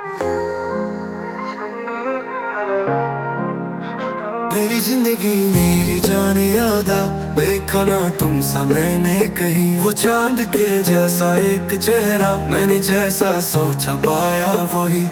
मेरी जिंदगी मेरी जाने यादा, देखा ना तुम सा मैंने कहीं। वो चांद के जैसा एक चेहरा, मैंने जैसा सोचा पाया वही।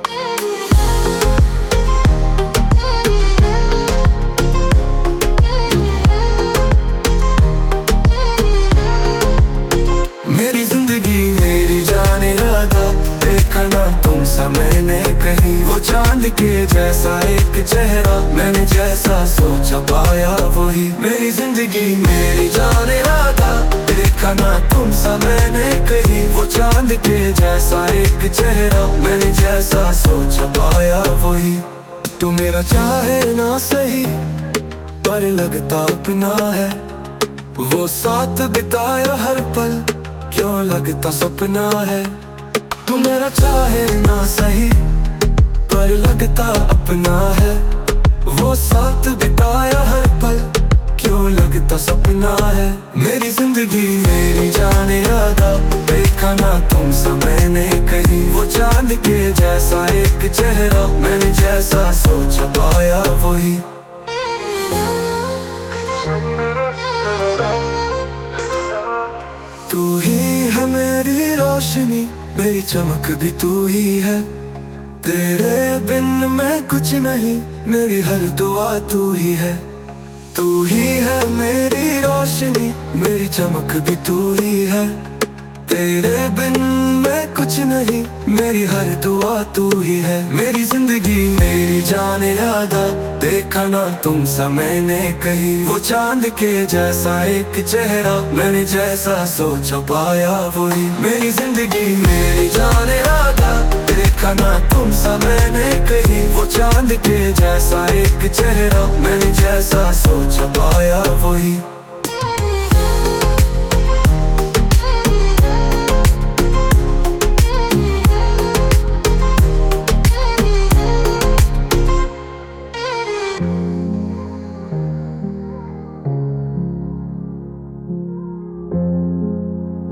मेरी जिंदगी मेरी जाने यादा, देखा ना तुम सा मैंने कहीं। वो चांद के जैसा एक चेहरा, मैंने जैसा सोचा पाया वही। मेरी जिंदगी मेरी जाने यादा, देखा ना तुम सा मैंने कहीं। वो चांद के जैसा एक चेहरा, मैंने जैसा सोचा पाया वही। तू मेरा चाहे ना सही, पर लगता अपना है। वो साथ बिताया हर पल, क्यों लगता सपना है। तू मेरा चाहे ना सही, पर लगता अपना है। वो साथ बिताया हर पल, क्यों लगता सपना है। मेरी जिंदगी मेरी जाने यादा, देखा ना तुम सा मैंने कहीं। वो चांद के जैसा एक चेहरा, मैंने जैसा सोचा पाया वही। तू ही है मेरी रोशनी, मेरी चमक भी तू ही है। तेरे बिन मैं कुछ नहीं, मेरी हर दुआ तू ही है। तू ही है मेरी रोशनी, मेरी चमक भी तू ही है। तेरे बिन मैं कुछ नहीं, मेरी हर दुआ तू ही है। मेरी जिंदगी मेरी जाने यादा, देखा ना तुम सा मैंने कहीं। वो चांद के जैसा एक चेहरा, मैंने जैसा सोचा पाया वही। मेरी जिंदगी मेरी जाने यादा, देखा ना तुम सा मैंने कहीं। वो चांद के जैसा एक चेहरा, मैंने जैसा सोचा पाया वही।